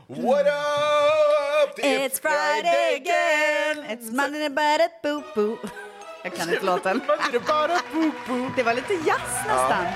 What up? It's Friday again. It's Monday about it, boo boo. Jag kan inte låten. Det var lite jazz nästan.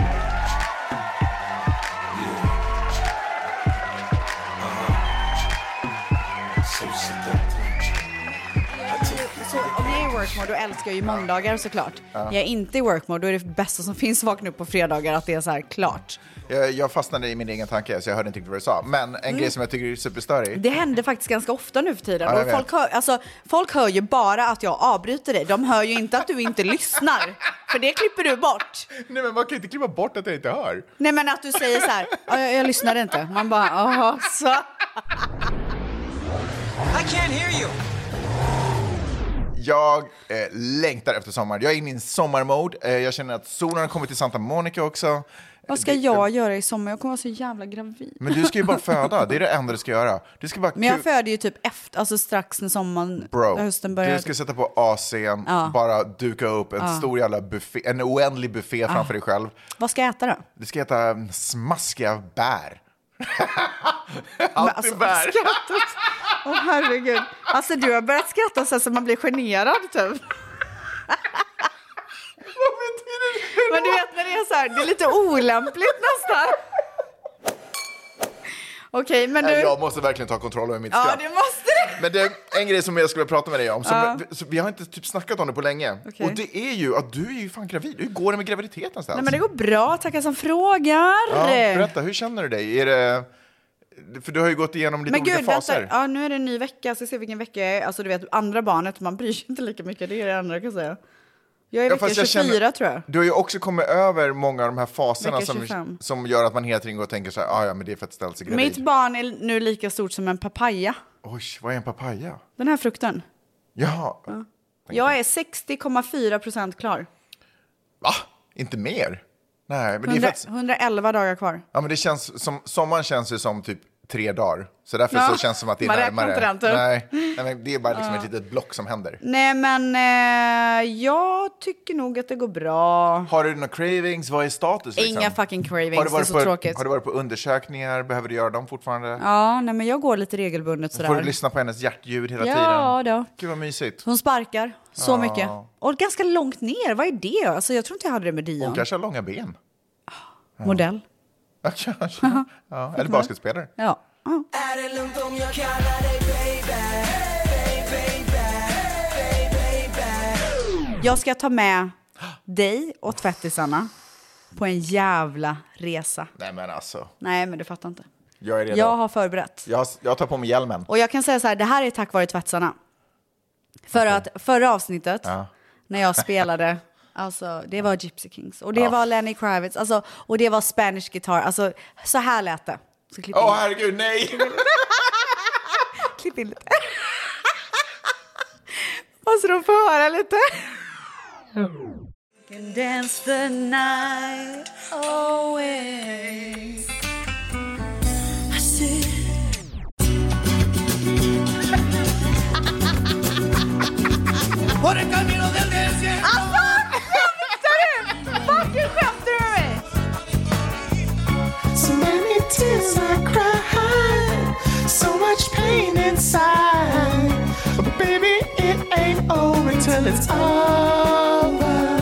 Så om jag är i work mode, då älskar jag ju måndagar såklart. Jag är inte i work mode, då är det bästa som finns att vakna upp på fredagar att det är så här klart. Jag fastnade i min egen tanke så jag hörde inte riktigt vad du sa. Men en grej som jag tycker är superstörig. Det händer faktiskt ganska ofta nu för tiden. Och folk hör ju bara att jag avbryter dig. De hör ju inte att du inte lyssnar. För det klipper du bort. Nej, men man kan inte klippa bort att jag inte hör. Nej, men att du säger så här, jag lyssnade inte. Man bara, så. I can't hear you. Jag längtar efter sommar. Jag är inne i en sommarmode. Jag känner att solen har kommit till Santa Monica också. Vad ska jag göra i sommar? Jag kommer vara så jävla gravid. Men du ska ju bara föda. Det är det enda du ska göra. Du ska bara men jag föder ju typ efter, alltså strax när sommaren, hösten börjar. Du ska sätta på AC'n, bara duka upp en stor jävla buffé, en oändlig buffé framför dig själv. Vad ska jag äta då? Du ska äta smaskiga bär. Alltid bär. Åh herregud. Alltså du har börjat skratta så att man blir generad typ. Vad betyder det? Men du vet när det är så här, det är lite olämpligt nästan. Okej, men du... Jag måste verkligen ta kontroll över mitt skratt. Ja, det måste du. Men det är en grej som jag skulle prata med dig om. Så vi har inte typ snackat om det på länge. Okay. Och det är ju att du är ju fan gravid. Hur går det med graviditeten? Nej, men det går bra, tackar som frågar. Ja, berätta, hur känner du dig? Är det... För du har ju gått igenom lite olika faser. Ja, nu är det en ny vecka. Jag ska se vilken vecka jag är. Alltså du vet, andra barnet, man bryr sig inte lika mycket. Det är det andra jag kan säga. Jag är vecka 24 tror jag. Du har ju också kommit över många av de här faserna som gör att man helt enkelt och tänker så här, ja men det är för att ställa sig gravid. Mitt barn är nu lika stort som en papaya. Oj, vad är en papaya? Den här frukten. Jaha. Ja. Jag är 60,4% klar. Va? Inte mer? Nej, men 111 dagar kvar. Ja, men det känns som, sommaren känns ju som typ 3 dagar. Så därför så känns det som att det är närmare. Nej, men det är bara liksom ett litet block som händer. Nej, men jag tycker nog att det går bra. Har du några cravings? Vad är status? Liksom? Inga fucking cravings, det är så tråkigt. Har du varit på undersökningar? Behöver du göra dem fortfarande? Ja, nej, men jag går lite regelbundet sådär. Får du lyssna på hennes hjärtljud hela tiden? Ja, då. Gud vad mysigt. Hon sparkar så mycket. Och ganska långt ner, vad är det? Alltså, jag tror inte jag hade det med Dion. Hon kanske har långa ben. Modell. Ja, kanske. Ja, eller basketspelare. Ja. Är det lugnt om jag kallar dig baby? Jag ska ta med dig och tvättisarna på en jävla resa. Nej, men alltså. Nej, men du fattar inte. Jag är redo. Jag har förberett. Jag tar på mig hjälmen. Och jag kan säga så här, det här är tack vare tvättisarna. För att förra avsnåtet, när jag spelade... Alltså, det var Gypsy Kings. Och det var Lenny Kravitz. Alltså, och det var Spanish Guitar. Alltså, så här lät det. Herregud, nej! Klipp in lite. Måste de få höra lite? Can dance the night away. I see. Por el camino del desierto. Skämtar du med mig? So many tears I cried, so much pain inside. But baby, it ain't over till it's over.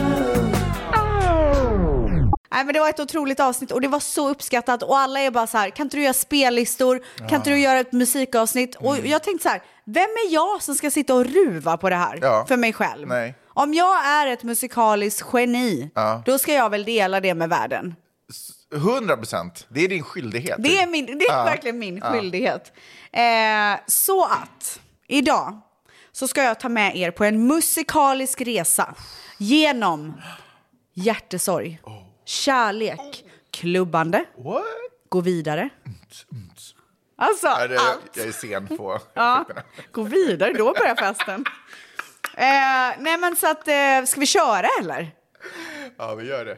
Nej, men det var ett otroligt avsnitt och det var så uppskattat och alla är bara så här, kan inte du göra spellistor? Kan inte du göra ett musikavsnitt? Och jag tänkte så här, vem är jag som ska sitta och ruva på det här för mig själv? Nej. Om jag är ett musikaliskt geni, då ska jag väl dela det med världen. 100%. Det är din skyldighet. Det är verkligen min skyldighet. Så att idag så ska jag ta med er på en musikalisk resa genom hjärtesorg, kärlek, klubbande, gå vidare. Alltså, Jag allt. är sen på Gå vidare, då börjar festen. Nej, men så att, ska vi köra eller? Ja, vi gör det.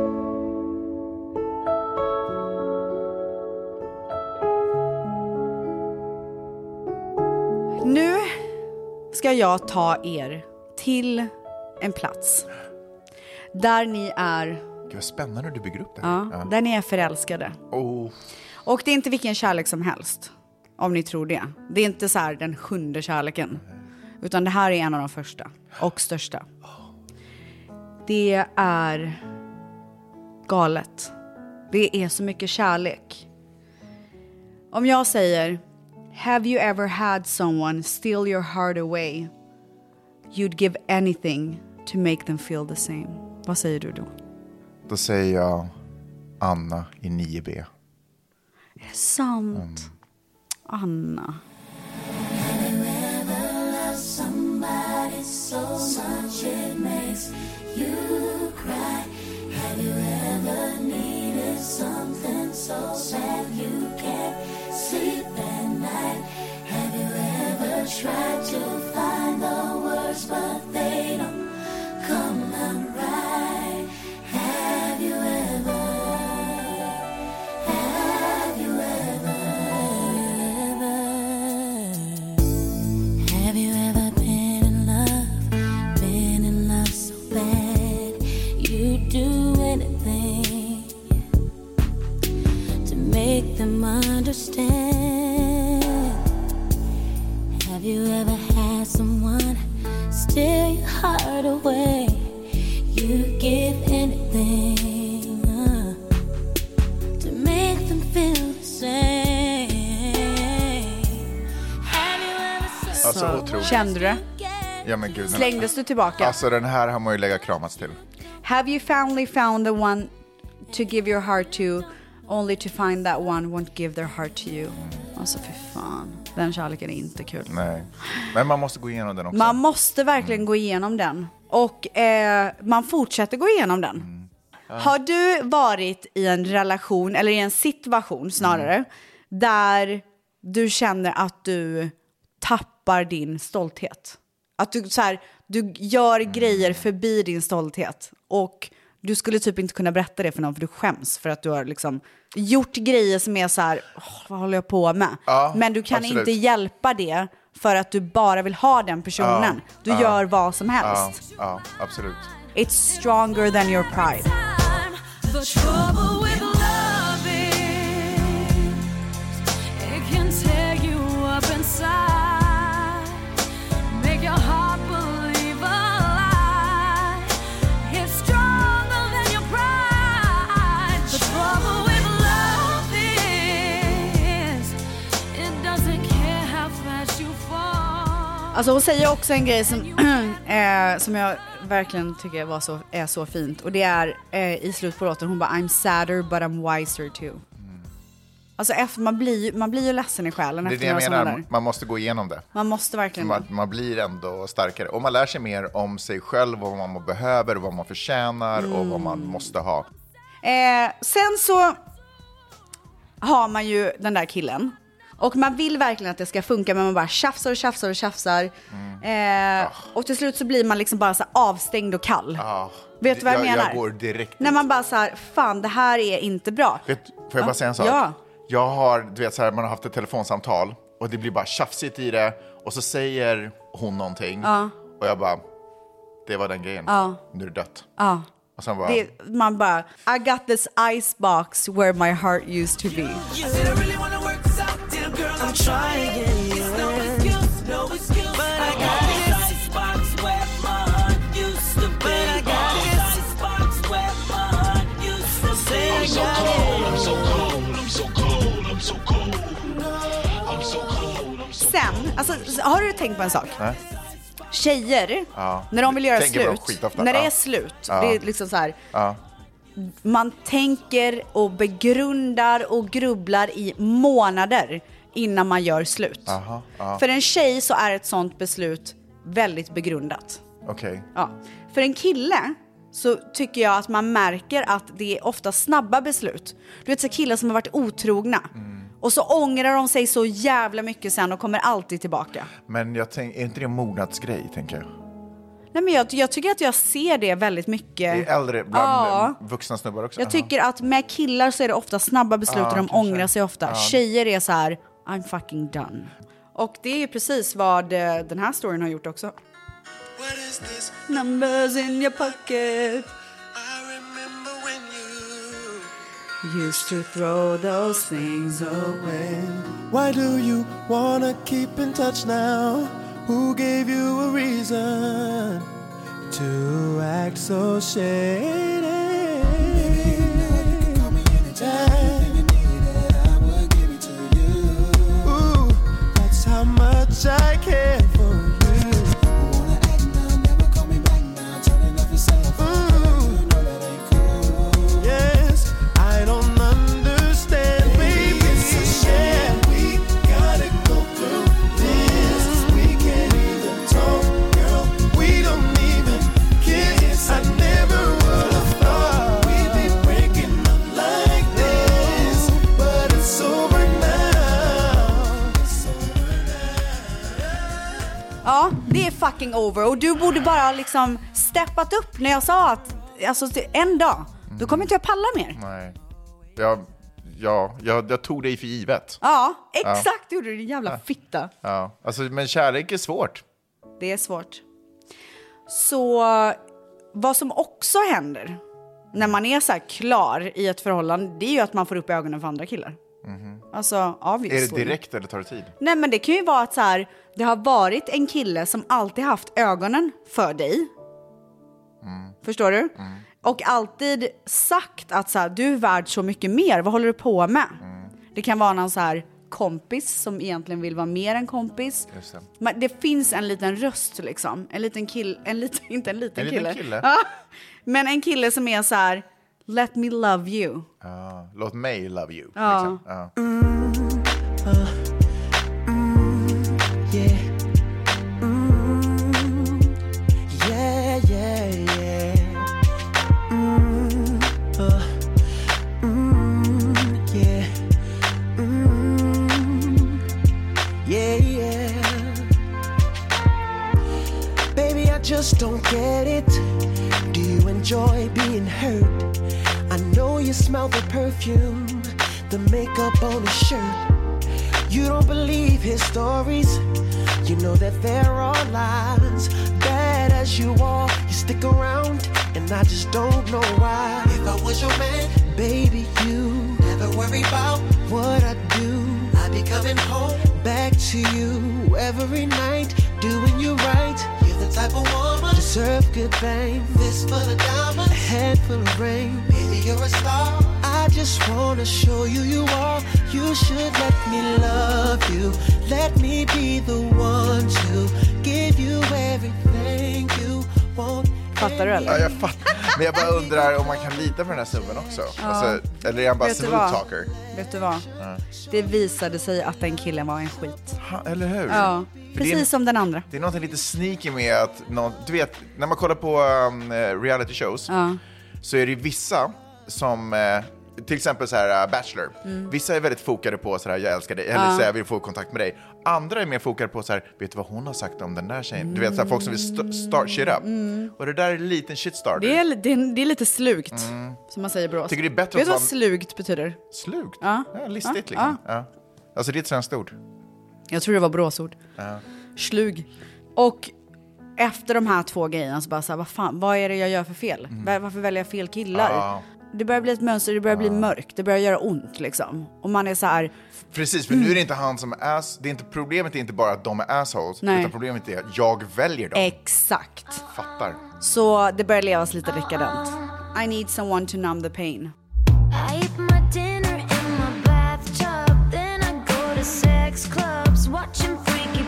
Nu ska jag ta er till en plats där ni är... Gud, vad spännande du bygger upp det här. Där ni är förälskade. Oh. Och det är inte vilken kärlek som helst. Om ni tror det. Det är inte så här den 7:e kärleken. Utan det här är en av de första. Och största. Det är galet. Det är så mycket kärlek. Om jag säger, have you ever had someone steal your heart away? You'd give anything to make them feel the same. Vad säger du då? Då säger jag Anna i 9B. Är det sant? Anna. Have you ever loved somebody so much it makes you cry? Have you ever needed something so sad you can't sleep at night? Have you ever tried to find the words but they don't come out right? Have you ever? Have you ever? Have you ever been in love so bad you'd do anything to make them understand? Have you ever had someone steal your heart away? You'd give anything to make them feel the same. Have you ever Alltså otroligt. Kände du det? Ja, men gud. Slängdes du tillbaka? Alltså den här har man ju lägga kramats till. Have you finally found the one to give your heart to, only to find that one won't give their heart to you? Alltså för fan, den kärleken är inte kul. Nej, men man måste gå igenom den också. Man måste verkligen gå igenom den. Och man fortsätter gå igenom den. Har du varit i en relation, eller i en situation snarare, där du känner att du tappar din stolthet? Att du, så här, du gör grejer förbi din stolthet. Och du skulle typ inte kunna berätta det för någon, för du skäms för att du har liksom gjort grejer som är så här, vad håller jag på med? Ja, men du kan absolut. inte hjälpa det för att du bara vill ha den personen. Du gör vad som helst. Ja, absolut. It's stronger than your pride. The trouble with love is it can tear you up inside, make your heart believe a lie. It's stronger than your pride. The trouble with love is it doesn't care how fast you fall. Alltså hon säger också en grej som jag verkligen tycker är så fint. Och det är i slutet på låten, hon bara I'm sadder but I'm wiser too. Alltså efter man blir ju ledsen i själen. Det är efter det jag några menar, sådana där. man måste gå igenom det. Man måste verkligen. Man blir ändå starkare. Och man lär sig mer om sig själv, och vad man behöver, och vad man förtjänar och vad man måste ha. Sen så har man ju den där killen. Och man vill verkligen att det ska funka, men man bara tjafsar. Och till slut så blir man liksom bara så avstängd och kall. Vet du vad jag menar? Jag går direkt när man bara så här, fan det här är inte bra. Får jag bara säga en sak? Ja. Jag har, du vet så här, man har haft ett telefonsamtal och det blir bara tjafsigt i det, och så säger hon någonting och jag bara, det var den grejen. Nu är det dött. Och sen bara, man bara, I got this icebox where my heart used to be. I said I really wanna work this out, dear girl, I'm trying. It's no excuse, but I got this icebox where my heart used to be. I got this icebox where my heart used to be. I'm so cold, I'm so cold, I'm so cold, I'm so cold, I'm so cold, I'm so cold. Sen, alltså har du tänkt på en sak? Tjejer, när de vill göra slut, när det är slut, det är liksom så här, man tänker och begrundar och grubblar i månader innan man gör slut. För en tjej så är ett sånt beslut väldigt begrundat. Okej. Ja. För en kille så tycker jag att man märker att det är ofta snabba beslut. Du vet så killar som har varit otrogna. Och så ångrar de sig så jävla mycket sen och kommer alltid tillbaka. Men jag tänker, är inte det en mognadsgrej, tänker jag? Nej, men jag tycker att jag ser det väldigt mycket. Det är äldre bland vuxna snubbar också. Jag tycker att med killar så är det ofta snabba beslut och de ångrar sig ofta. Tjejer är så här, I'm fucking done. Och det är ju precis vad den här storyn har gjort också. What is this? Numbers in your pocket. I remember when used to throw those things away. Why do you wanna keep in touch now? Who gave you a reason to act so shady? Ooh, that's how much I care for you. Wanna act now, never call me back now. Turning off yourself. You know that ain't cool. Yes, I don't understand, baby. It's a shame we gotta go through this. We can't even talk, girl. We don't even kiss. I never would have thought we'd be breaking up like this, but it's over now. It's over now. Ja, det är fucking over. Och du borde bara liksom steppat upp när jag sa att alltså, en dag, då kommer inte jag palla mer. Nej. Jag tog dig för givet. Ja, exakt gjorde du, din jävla fitta. Ja. Alltså, men kärlek är svårt. Det är svårt. Så vad som också händer när man är så här klar i ett förhållande, det är ju att man får upp ögonen för andra killar. Alltså, obviously. Är det direkt eller tar det tid? Nej, men det kan ju vara att så här, det har varit en kille som alltid haft ögonen för dig. Förstår du? Och alltid sagt att så här, du är värd så mycket mer. Vad håller du på med? Det kan vara någon så här kompis som egentligen vill vara mer än kompis. Just det. Men det finns en liten röst liksom. En liten kille. Inte en liten kille. kille. Ja, men en kille som är så här, let me love you. Låt mig love you. Ja. Liksom. Ja. Yeah. Yeah, yeah, yeah. Yeah. Yeah, yeah. Baby, I just don't get it. Do you enjoy being hurt? I know you smell the perfume, the makeup on his shirt. You don't believe his stories. You know that there are lies. Bad as you are, you stick around, and I just don't know why. If I was your man, baby, you never worry about what I do. I'd be coming home back to you every night, doing you right. You're the type of woman deserve good fame. Fist full of diamonds, a head full of rain. Baby, you're a star. I just wanna show you you are. You should let me love you. Let me be the one to give you everything you want. Fattar du eller? Ja, jag fattar. Men jag bara undrar om man kan lita på den här snubben också. Alltså, eller är han bara smooth talker? Vet du vad? Det visade sig att den killen var en skit. Eller hur? Ja, precis som den andra. Det är något lite sneaky med att du vet, när man kollar på reality shows så är det vissa som till exempel så här Bachelor. Vissa är väldigt fokade på så här, jag älskar dig, eller så här, jag vill få kontakt med dig. Andra är mer fokade på så här, vet du vad hon har sagt om den där tjejen? Du vet, så här, folk som vill start shit up. Och det där är en liten shitstarter. Det är lite slugt, som man säger bra. Tycker det är bättre vet du att vad slugt betyder? Slugt? Ja. Ja, listigt liksom. Ja. Alltså det är ett svenskt ord. Jag tror det var bråsord. Slug. Och efter de här två grejerna så bara så här, vad fan, vad är det jag gör för fel? Varför väljer jag fel killar? Det börjar bli ett mönster, det börjar bli mörkt, det börjar göra ont liksom. Och man är så här. Precis, för nu är det inte han som är det är inte problemet är inte bara att de är assholes, utan problemet är att jag väljer dem. Exakt. Fattar. Så det börjar levas lite dekadent. I need someone to numb the pain. I eat my dinner in my bathtub, then I go to sex clubs, watching freaky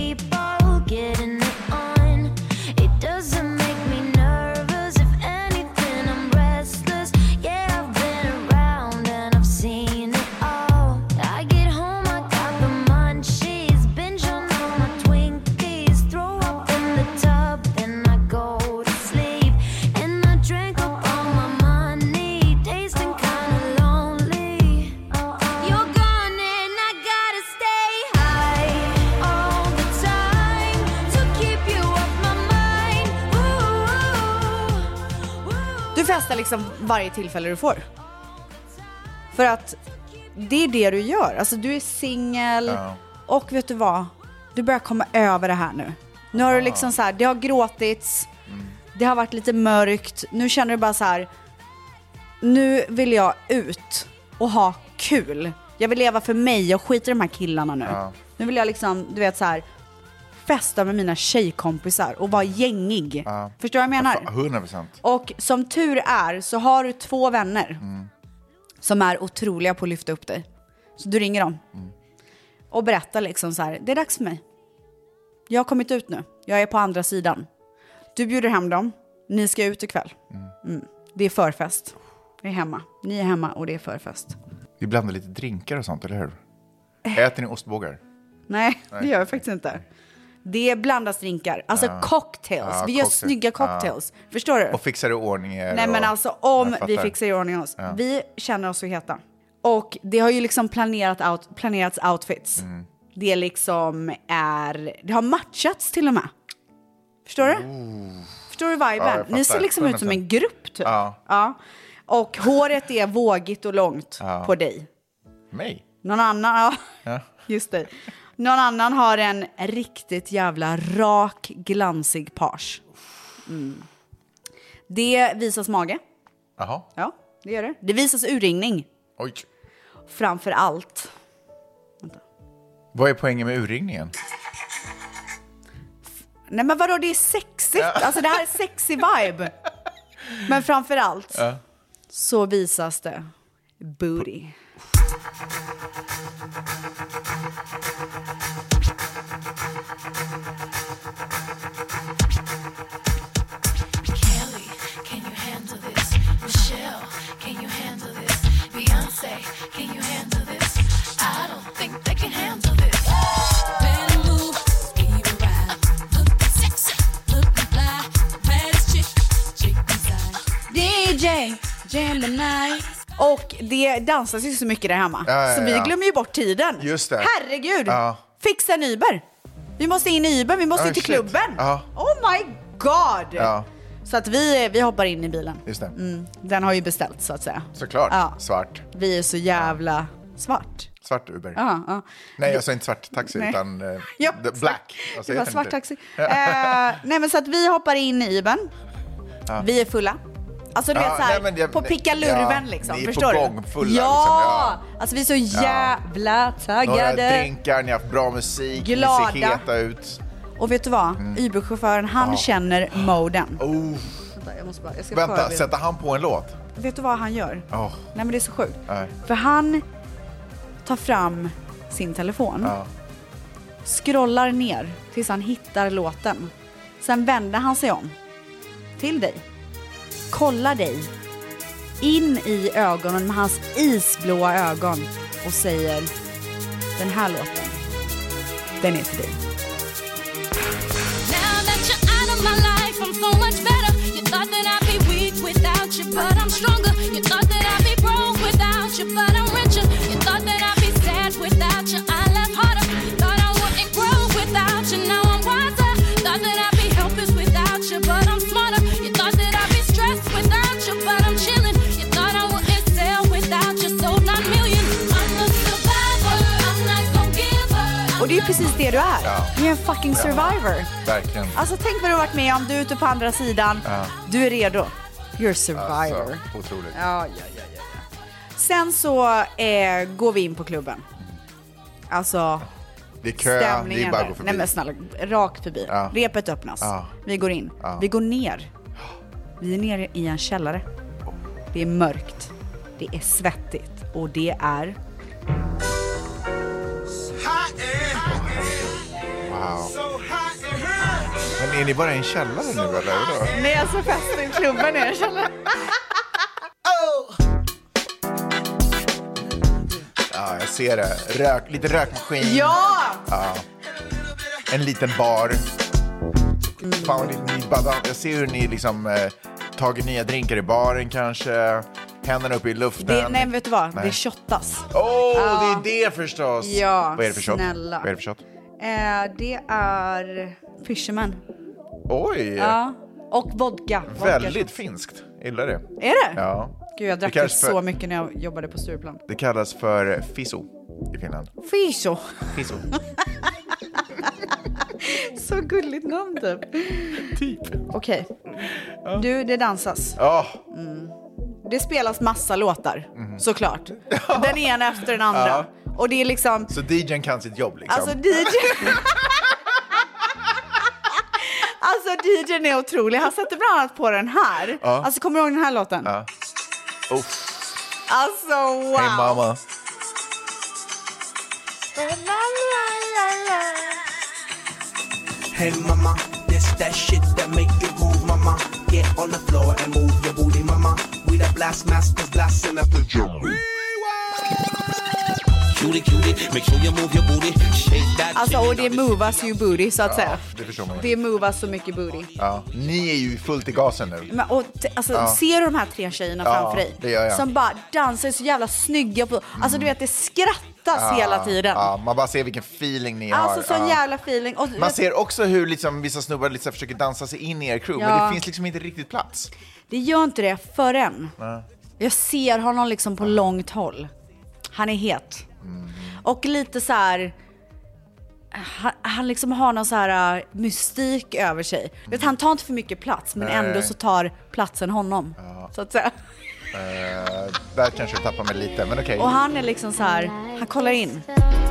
people getting it on. It doesn't make me nervous, if anything I'm restless. Yeah, I've been around and I've seen it all. I get home, I got the munchies, binge on all my Twinkies, throw up in the tub, then I go to sleep, and I drink up all my money, tasting kinda lonely. You're gone and I gotta stay high all the time to keep you off my mind. Du festar liksom varje tillfälle du får. För att det är det du gör. Alltså du är singel och vet du vad? Du börjar komma över det här nu. Nu har du liksom så här, det har gråtits. Det har varit lite mörkt. Nu känner du bara så här, nu vill jag ut och ha kul. Jag vill leva för mig och skita i de här killarna nu. Nu vill jag liksom, du vet så här, festa med mina tjejkompisar och vara gängig. Förstår du vad jag menar? 100%. Och som tur är så har du 2 vänner som är otroliga på att lyfta upp dig. Så du ringer dem och berättar liksom så här, det är dags för mig. Jag har kommit ut nu. Jag är på andra sidan. Du bjuder hem dem. Ni ska ut ikväll. Det är förfest. Jag är hemma. Ni är hemma och det är förfest. Vi blandar lite drinkar och sånt, eller hur? Äter ni ostbågar? Nej, det gör jag faktiskt inte. Det blandas drinkar. Alltså cocktails. Vi gör snygga cocktails. Förstår du? Och fixar i ordning. Nej, men alltså om vi fixar i ordning oss. Vi känner oss så heta. Och det har ju liksom planerats outfits. Det liksom det har matchats till och med. Förstår du? Förstår du viben? Ni ser liksom ut som en grupp typ. Ja. Och håret är vågigt och långt på dig. Mig? Någon annan, just det. Någon annan har en riktigt jävla rak, glansig page. Det visas mage. Jaha. Ja, det gör det. Det visas urringning. Oj. Framför allt. Vad är poängen med urringningen? Nej, men vadå, det är sexigt. Alltså det här är sexy vibe. Men framför allt så visas det booty. Kelly, can you handle this? Michelle, can you handle this? Beyonce, can you handle this? I don't think they can handle this. Better move, give a ride. Looking sexy, looking fly. Baddest chick inside. DJ Gemini. Och det dansas ju så mycket där hemma. Så vi glömmer ju bort tiden. Just det. Herregud. Fixa en Uber. Vi måste in i Uber, vi måste in till klubben. Oh my god. Så att vi hoppar in i bilen. Just det. Den har ju beställt så att säga. Såklart. Svart. Vi är så jävla svart. Svart Uber. Nej, jag sa inte svart taxi utan the black. Alltså, det var svart taxi. Nej, men så att vi hoppar in i Ubern. Vi är fulla. Alltså du vet såhär, på pickalurven liksom, ni är förstår på gång, du? fulla, Alltså vi är så jävla taggade. Några drinkar, ni har haft bra musik, glada. Ni ser heta ut. Och vet du vad? Uber-chauffören, han känner moden. Vänta, sätter han på en låt? Vet du vad han gör? Nej, men det är så sjukt. För han tar fram sin telefon, scrollar ner tills han hittar låten. Sen vänder han sig om till dig, kollar dig in i ögonen med hans isblåa ögon och säger: den här låten, den är till dig. Now that you're out of my life, I'm so much better. You thought that I'd be weak without you, but I'm stronger. You thought that I'd be broke without you, but I'm richer. You thought that I'd be sad without you, I laugh harder. You thought I wouldn't grow without you, now I'm wiser. Thought that I'd be helpless without you, but I'm smarter. You thought that I'd be stressed without you, but I'm chilling. You thought I wouldn't sell without you, sold 9 million. I'm a survivor, I'm not gon' give up. Och det är precis det du är. Du är en fucking survivor. Verkligen. Alltså tänk vad du har varit med om. Du är ute på andra sidan. Du är redo. You're a survivor. Alltså, otroligt. Ja. Sen så går vi in på klubben. Alltså det är kö, stämningen det är bara där. att gå förbi. Nej men snälla, rakt förbi. Repet öppnas. Vi går in. Vi går ner. Vi är nere i en källare. Det är mörkt. Det är svettigt. Och det är... Wow. Men är ni bara i en källare nu eller? Då? Nej, alltså festen, klubben är en källare. Ja, jag ser det. Lite rökmaskin. Ja! En liten bar. Fan, jag ser hur ni liksom tagit nya drinkar i baren kanske. Händerna upp i luften. Nej, vet du vad? Det shottas. Det är det förstås. Ja, vad är det för shot? snälla. Vad är det för shot? Det är Fisherman. Oj! Ja, och vodka. Väldigt finskt. Gillar det. Är det? Ja. Gud, jag drack det så mycket när jag jobbade på Stureplan. Det kallas för fiso i Finland. Fiso. Fiso. Så gulligt namn typ. Typ. Okej. Du, det dansas. det spelas massa låtar, såklart. Den ena efter den andra. Och det är liksom... Så DJ:n kan sitt jobb liksom? Alltså DJ:n är otrolig. Han sätter bland annat på den här. Alltså, kommer du ihåg den här låten? Alltså, wow. Hey mama. Hey mama, this that shit that make you move, mama. Get on the floor and move your booty, mama. We the blast masters blasting up the jungle. Alltså, och det movas ju booty, så att säga. Det förstår man ju. Det movas så mycket booty. Ja, ni är ju fullt i gasen nu. Men, och, alltså, ser du de här 3 tjejerna framför dig? Det gör jag. Som bara dansar så jävla snygga på. Alltså, du vet, det skrattas hela tiden. Ja, man bara ser vilken feeling ni har. Alltså, sån jävla feeling. Och, man ser också hur liksom, vissa snubbar liksom försöker dansa sig in i er crew, men det finns liksom inte riktigt plats. Det gör inte det förrän. Jag ser honom liksom på långt håll. Han är het. Och lite så här... Han liksom har någon så här mystik över sig. Vet, han tar inte för mycket plats, men ändå så tar platsen honom. Så att säga. Där kanske jag tappar mig lite, men okej. Och han är liksom så här... Han kollar in.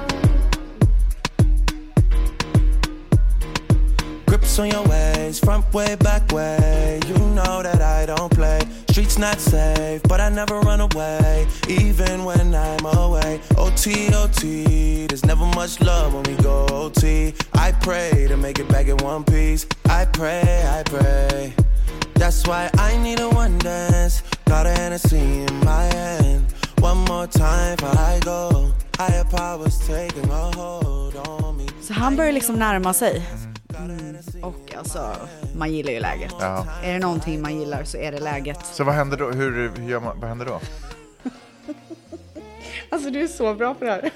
Grips on your ways, front way, back way. You know that I don't play. Streets not safe, but I never run away, even when I'm away. OT, OT, there's never much love when we go OT. I pray to make it back in one piece. I pray. That's why I need a one dance. Got a Hennessy in my hand. One more time before I go. Higher powers taking a hold on me. Så han börjar liksom närma sig. Och alltså, man gillar ju läget. Är det någonting man gillar så är det läget. Så vad händer då? Hur gör man, vad händer då? Alltså, du är så bra för det här.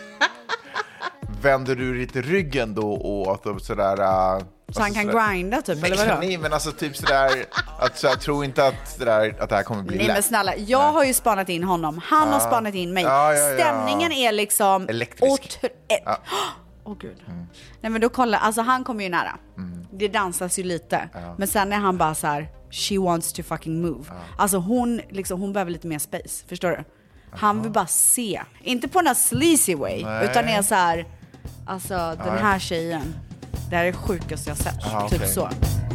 Vänder du lite ryggen då och sådär... Så han kan grinda typ, eller vadå? Nej, men alltså typ sådär... Alltså, jag tror inte att det här kommer bli lätt. Nej, men snälla, jag har ju spanat in honom. Han har spanat in mig. Stämningen är liksom... elektrisk. Åh gud. Nej, men då kolla, alltså han kommer ju nära. Det dansas ju lite. Men sen är han bara så här, she wants to fucking move. Alltså hon behöver lite mer space, förstår du? Han vill bara se. Inte på en sleazy way, utan är så här, alltså den här tjejen. Det här är det sjukaste jag sett. Typ så.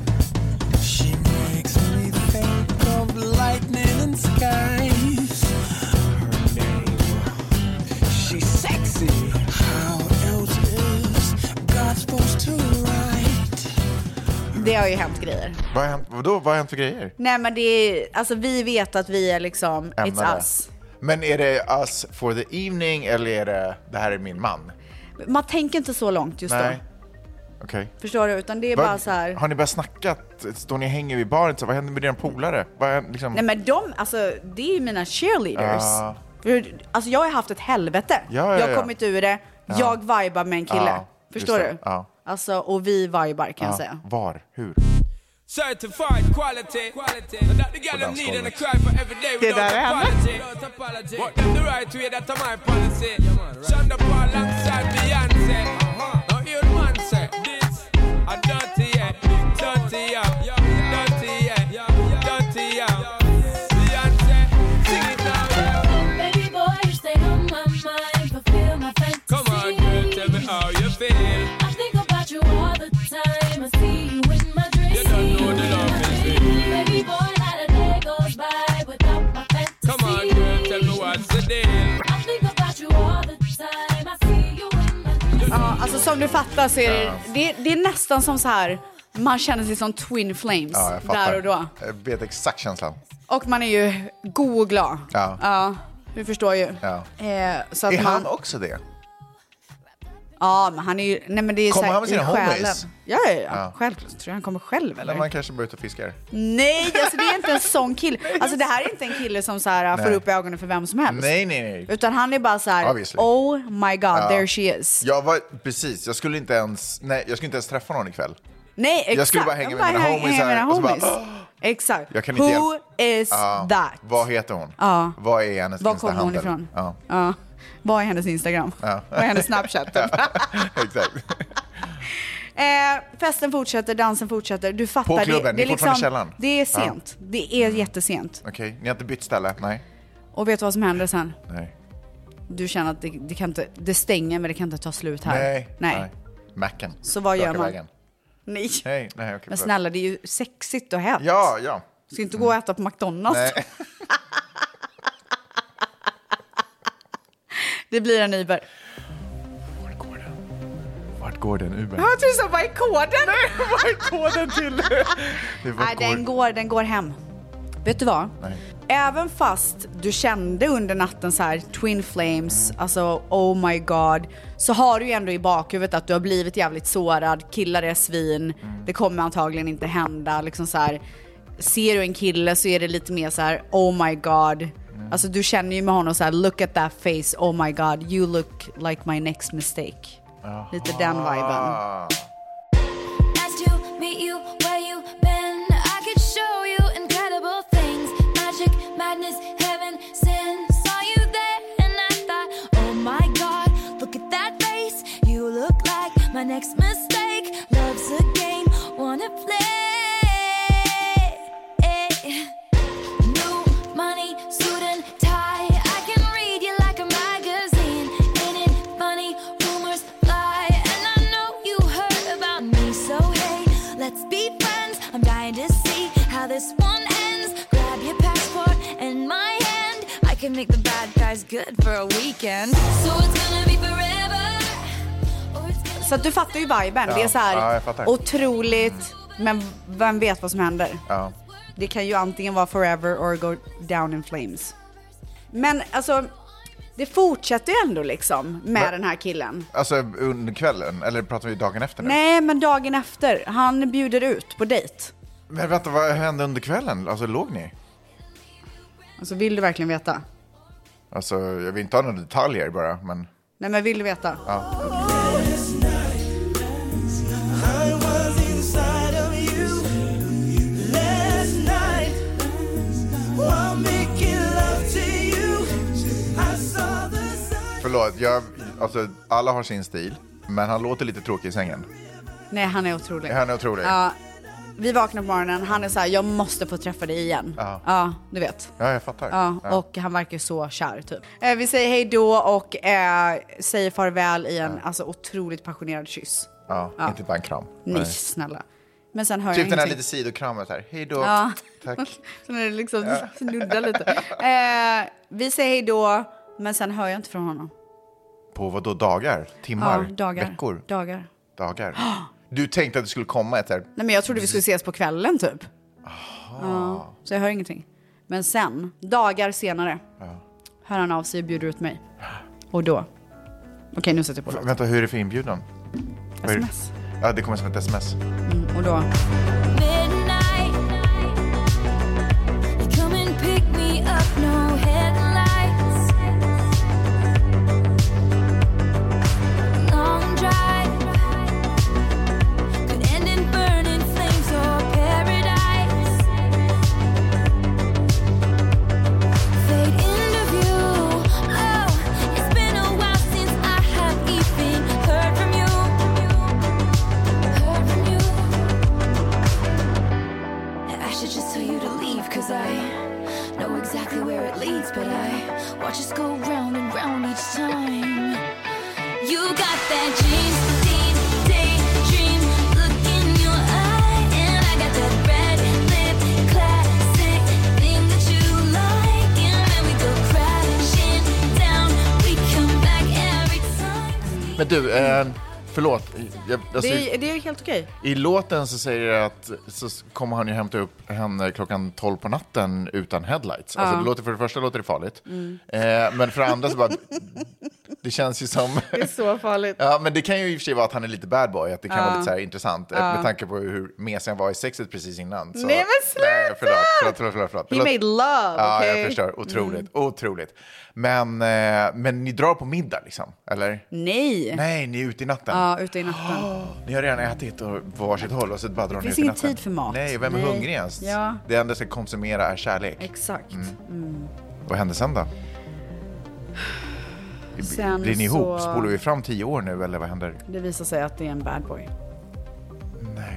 She makes me think of lightning and skies. Her name, she's sexy. How else is God supposed to write? Det har ju hänt grejer. Vad har hänt, vadå? Vad har hänt för grejer? Nej, men det är, alltså vi vet att vi är liksom, it's us. Men är det us for the evening eller är det här är min man? Man tänker inte så långt just då. Okay. Förstår du? Utan det är bara så här... Har ni börjat snacka? Står ni och hänger vid baren? Så vad händer med dina polare? Liksom... Nej, men alltså, det är ju mina cheerleaders. Alltså, jag har haft ett helvete. Jag har kommit ur det. Jag vibar med en kille. Förstår du? Alltså, och vi vibar, kan jag säga. Var? Hur? Certified quality. That the girl them need and I cry for every day without apology. What them the right way, that's my policy. Shonda Paul alongside Beyonce. Now hear the man say, this a dirty yeah, dirty yeah, dirty yeah, dirty yeah. Beyonce, sing it now. Baby boy, you stay on my mind, fulfill my fantasy. Come on, girl, tell me how you feel. I think about you all the time. I see you in my dreams. You don't know the love is real. Baby boy, not a day goes by without my fantasy. Come on, girl, tell me what's the deal. I think about you all the time. I see you in my dreams. Ja, alltså som du fattar så är det är nästan som så här, man känner sig som twin flames där och då. Jag vet exakt känslan. Och man är ju god och glad. Ja, du förstår ju. Ja. Så att är han också det? Ja, men han är ju... Nej, men det är kommer så han med sina homies? Ja. Självklart. Tror jag han kommer själv, eller? Men man kanske börjar ut och fiskar. Nej, alltså det är inte en sån kille. Alltså det här är inte en kille som så här får upp ögonen för vem som helst. Nej. Utan han är bara så här, Obviously. oh my god, there she is. Jag skulle inte ens träffa någon ikväll. Nej, exakt. Jag skulle bara hänga med mina homies här. Och så bara, exakt. Jag kan inte Who is that? Vad heter hon? Vad är hennes Var Instahandel? kommer hon ifrån? Ja. Vad är hennes Instagram? Vad är hennes Snapchat? Exakt. Festen fortsätter, dansen fortsätter. Du fattar. På klubben, det är fortfarande källan. Det är sent. Ja. Det är jättesent. Okej, ni har inte bytt ställe? Nej. Och vet du vad som händer sen? Nej. Du känner att det kan inte, det stänger men det kan inte ta slut här. Nej. Macken. Så vad gör man? Vägen. Nej. Okay, men snälla, det är ju sexigt och hett. Ja. Ska inte gå och äta på McDonalds. Nej. Det blir en Uber. Vart går den Uber? Jag tror så, vad är koden? Nej, vad är koden till? Nej, den går hem. Vet du vad? Nej. Även fast du kände under natten så här Twin Flames, alltså oh my god, så har du ju ändå i bakhuvudet att du har blivit jävligt sårad, killar är svin, det kommer antagligen inte hända, liksom så här. Ser du en kille så är det lite mer så här oh my god. Alltså du känner ju med honom så här, look at that face, oh my god, you look like my next mistake. Lite den viben. Nice to meet you, where you been? I could show you incredible things. Magic, madness, heaven, sin. Saw you there and I thought, oh my god, look at that face. You look like my next mistake. Love's a game, wanna play. New money, suit and tie. I can read you like a magazine. Ain't it funny? Rumors fly. And I know you heard about me. So hey, let's be friends. I'm dying to see how this one ends. Grab your passport and my hand. I can make the bad guys good for a weekend. So it's gonna be forever. Så att du fattar ju viben. Det är så här otroligt, men vem vet vad som händer? Ja. Det kan ju antingen vara forever or go down in flames. Men alltså, det fortsätter ju ändå liksom med den här killen. Alltså under kvällen, eller pratar vi dagen efter nu? Nej, men dagen efter. Han bjuder ut på dejt. Men vänta, vad hände under kvällen? Alltså låg ni? Alltså vill du verkligen veta? Alltså jag vill inte ha några detaljer bara, men... Nej, men vill du veta? Ja. Förlåt, alltså, alla har sin stil, men han låter lite tråkig i sängen. Nej, han är otrolig. Han är otrolig? Ja, vi vaknar på morgonen, han är så här, jag måste få träffa dig igen. Ja, du vet. Ja, jag fattar. Ja, och han verkar så kär typ. Vi säger hej då och säger farväl i en alltså, otroligt passionerad kyss. Ja, inte bara en kram. Nej, snälla. Men sen hör typ jag ingenting. Den här lite sidokramet här. Hej då. Ja. Tack. Så när det liksom nuddar lite. Vi säger hej då, men sen hör jag inte från honom. På vad då? Dagar? Timmar? Ja, dagar. Veckor? Dagar. Du tänkte att det skulle komma ett här... Nej, men jag trodde vi skulle ses på kvällen typ. Ja, så jag hör ingenting. Men sen, dagar senare, hör han av sig och bjuder ut mig. Och då... Okej, nu sätter jag på det. Vänta, hur är det för inbjudan? SMS. Ja, det kommer som ett sms. Och då... Midnight, you come and pick me up, no headlights. Long drive could end in burning flames or paradise. Fade into view. Oh, it's been a while since I have even heard from you. Heard from you. I should just tell you to leave, 'cause I know exactly where it leads, but I watch us go round and round each time. You got that daydream look in your eye, and I got that red lip classic thing that you like, and then we go crashing down, we come back every time. Men du, förlåt. Alltså, det är helt okej. I låten så säger det att så kommer han ju hämta upp henne klockan 12 på natten utan headlights. Alltså det låter, för det första låter det farligt. Men för det andra så bara... Det känns ju som... Det är så farligt. Ja, men det kan ju i och för sig vara att han är lite bad boy. Att det kan vara lite så här intressant. Med tanke på hur mesig han var i sexet precis innan. Så... Nej, men sluta! Nej, förlåt. He made love, ja, okay? Jag förstår. Otroligt. Men ni drar på middag liksom, eller? Nej, ni är ute i natten. Ja, ute i natten. Ni har redan ätit och på varsitt håll och så bara drar ni ut i ingen natten. tid för mat. Nej, vem är hungrig ens? Ja. Det enda jag ska konsumera är kärlek. Exakt. Vad händer sen då? Sen Blir ni ihop? så... Spolar vi fram 10 år nu eller vad händer? Det visar sig att det är en bad boy.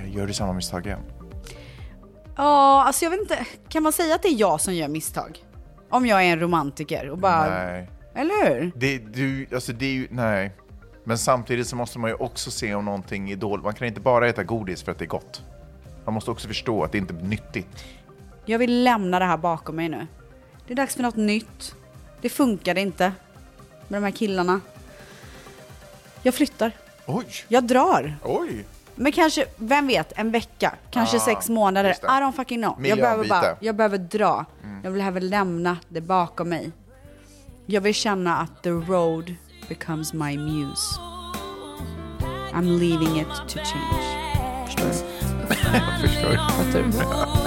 gör du samma misstag igen? Ja, alltså jag vet inte. Kan man säga att det är jag som gör misstag? Om jag är en romantiker och bara... Nej. Eller hur? Det är ju, nej. Men samtidigt så måste man ju också se om någonting är dåligt. Man kan inte bara äta godis för att det är gott. Man måste också förstå att det inte är nyttigt. Jag vill lämna det här bakom mig nu. Det är dags för något nytt. Det funkade inte med de här killarna. Jag flyttar. Oj! Jag drar. Oj! Men kanske, vem vet, en vecka. Kanske 6 månader. I don't fucking know. Jag behöver dra. Jag behöver lämna det bakom mig. Jag vill känna att the road becomes my muse. I'm leaving it to change. Förstår du? Jag förstår. Fattar du?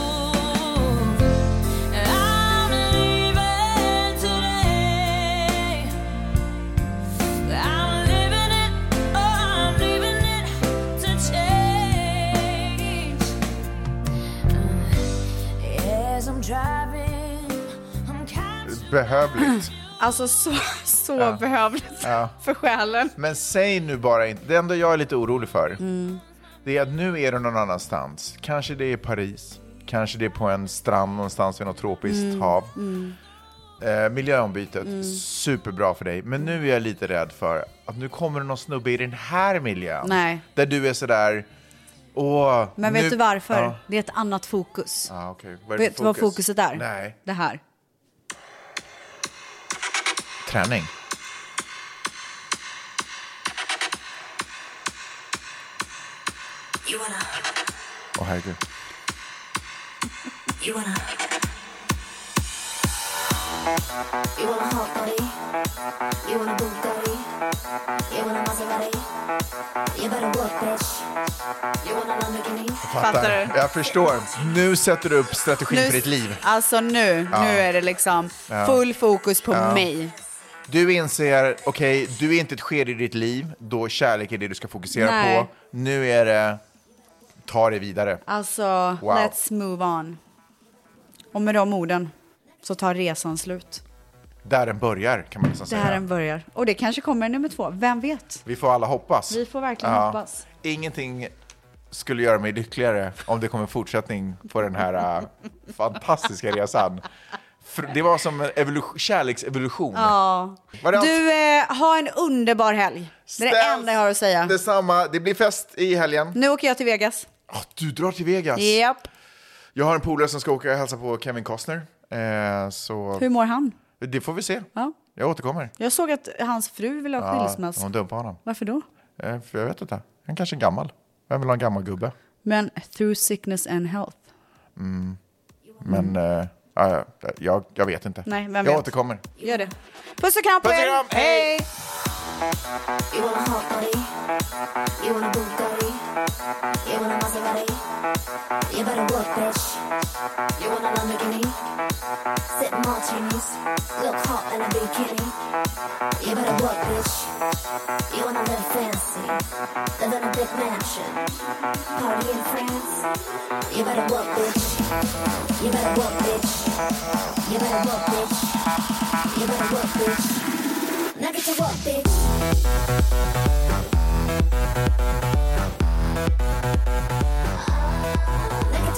Behövligt. Alltså så behövligt för själen. Men säg nu bara inte. Det enda jag är lite orolig för det är att nu är du någon annanstans. Kanske det är Paris. Kanske det är på en strand någonstans vid något tropiskt hav. Miljöombytet, superbra för dig. Men nu är jag lite rädd för att nu kommer det någon snubbe i den här miljön. Nej. Där du är sådär... Men vet du varför? Ja. Det är ett annat fokus. Okay. Vet du vad fokuset är? Nej. Det här. Träning. Åh, herregud. You wanna hot body? You wanna Bugatti? You wanna Maserati? You better work, bitch. You wanna Lamborghini? Fattar du? Jag förstår. Nu sätter du upp strategin för ditt liv. Alltså nu är det liksom full fokus på mig. Du inser, okej, du är inte ett skede i ditt liv då kärlek är det du ska fokusera på. Nu är det, ta det vidare. Alltså, let's move on. Och med de orden så tar resan slut. Där den börjar, kan man nästan säga. Där den börjar. Och det kanske kommer nummer 2. Vem vet? Vi får alla hoppas. Vi får verkligen hoppas. Ingenting skulle göra mig lyckligare om det kommer fortsättning på den här fantastiska resan. Det var som en kärleksevolution. Ja. Du, har en underbar helg. Det är det enda jag har att säga. Detsamma. Det blir fest i helgen. Nu åker jag till Vegas. Du drar till Vegas? Japp. Jag har en polare som ska åka och hälsa på Kevin Costner. Så... Hur mår han? Det får vi se. Ja. Jag återkommer. Jag såg att hans fru vill ha skilsmässa. Hon dumpar honom. Varför då? För jag vet inte. Han kanske är gammal. Vem vill ha en gammal gubbe? Men through sickness and health. Men jag vet inte. Nej, vem jag vet? återkommer. Gör det. Puss och kram på er. Hej! You wanna hot body? You wanna Bugatti? You wanna Maserati? You better work, bitch. You wanna Lamborghini? Sip martinis, look hot in a bikini. You better work, bitch. You wanna live fancy, live in a big mansion, party in France. You better work, bitch. You better work, bitch. You better work, bitch. You better work, bitch. Now get to work, bitch. Now get